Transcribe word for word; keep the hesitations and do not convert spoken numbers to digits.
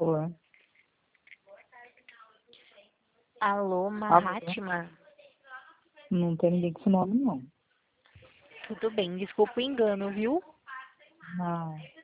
Olá. Alô, Mahatma? Não tem ninguém com esse nome, não. Tudo bem, desculpa o engano, viu? Não.